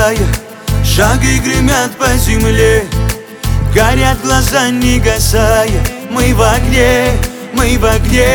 босая, шаги гремят по земле, горят глаза не гасая. Мы в огне, мы в огне.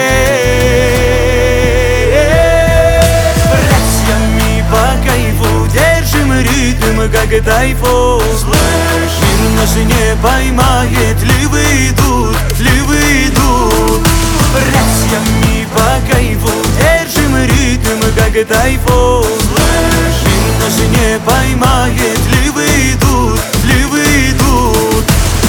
Братьями по кайфу держим ритм, как тайфун. Мир нас не поймает, ливы идут, ливы идут. Братьями по кайфу держим ритм, как тайфун. Мир нас не поймает, ливы идут, ливы идут.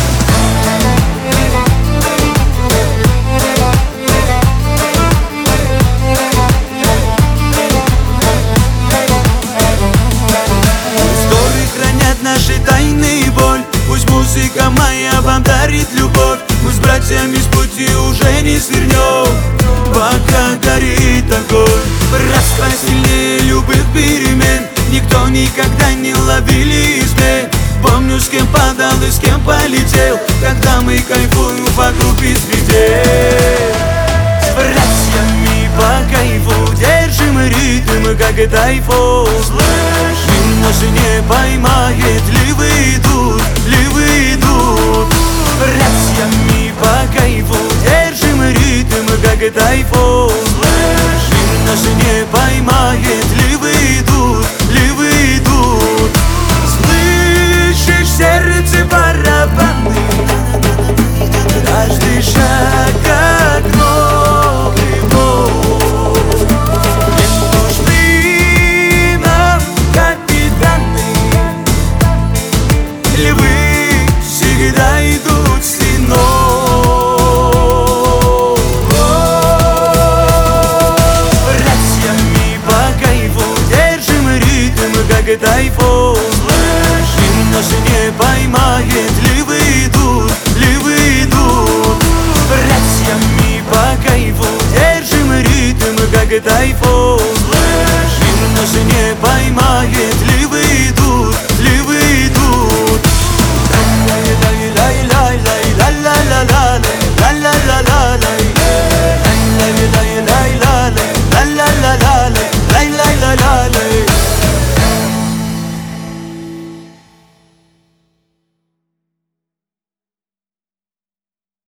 Наши тайны и боль, пусть музыка моя вам дарит любовь. Мы с братьями с пути уже не свернем, пока горит огонь. Братство сильнее любых перемен, никто никогда не ловили измен. Помню, с кем падал и с кем полетел, когда мы кайфуем по группе среде. С братьями по кайфу держим ритм, как тайфун. Мир нас не поймает, ливы идут, ливы идут. Братьями по кайфу держим ритм, как тайфун. Мир нас не поймает, ливы идут, ливы идут. Слышишь сердце барабаны, каждый шаг как новый бой. Не нужны нам капитаны, львы всегда идут стеной. Братьями по кайфу держим ритм, как тайфун. Мир нас не поймает, ливы идут, ливы идут. Братьями по кайфу держим ритм, как тайфун. Мир нас не поймает,